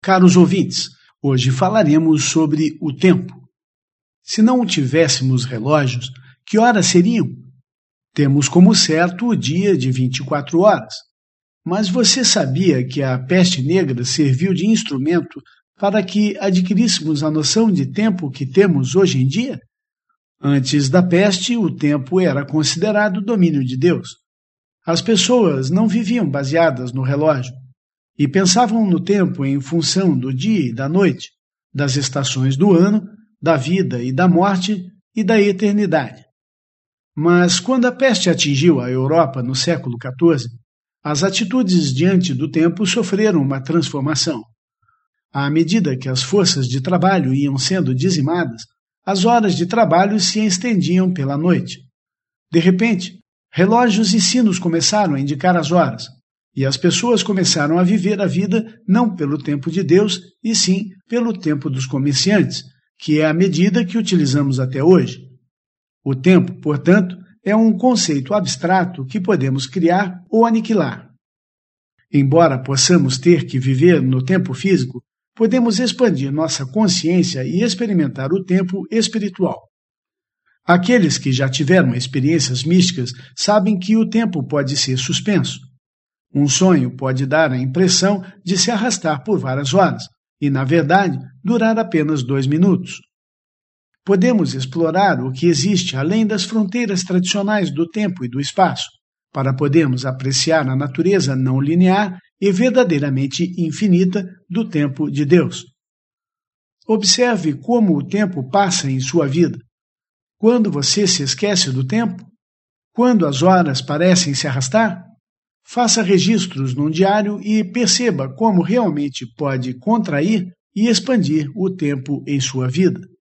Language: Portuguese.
Caros ouvintes, hoje falaremos sobre o tempo. Se não tivéssemos relógios, que horas seriam? Temos como certo o dia de 24 horas. Mas você sabia que a peste negra serviu de instrumento para que adquiríssemos a noção de tempo que temos hoje em dia? Antes da peste, o tempo era considerado domínio de Deus. As pessoas não viviam baseadas no relógio e pensavam no tempo em função do dia e da noite, das estações do ano, da vida e da morte e da eternidade. Mas quando a peste atingiu a Europa no século XIV, as atitudes diante do tempo sofreram uma transformação. À medida que as forças de trabalho iam sendo dizimadas, as horas de trabalho se estendiam pela noite. De repente, relógios e sinos começaram a indicar as horas, e as pessoas começaram a viver a vida não pelo tempo de Deus, e sim pelo tempo dos comerciantes, que é a medida que utilizamos até hoje. O tempo, portanto, é um conceito abstrato que podemos criar ou aniquilar. Embora possamos ter que viver no tempo físico, podemos expandir nossa consciência e experimentar o tempo espiritual. Aqueles que já tiveram experiências místicas sabem que o tempo pode ser suspenso. Um sonho pode dar a impressão de se arrastar por várias horas e, na verdade, durar apenas 2 minutos. Podemos explorar o que existe além das fronteiras tradicionais do tempo e do espaço, para podermos apreciar a natureza não linear e verdadeiramente infinita do tempo de Deus. Observe como o tempo passa em sua vida. Quando você se esquece do tempo? Quando as horas parecem se arrastar? Faça registros num diário e perceba como realmente pode contrair e expandir o tempo em sua vida.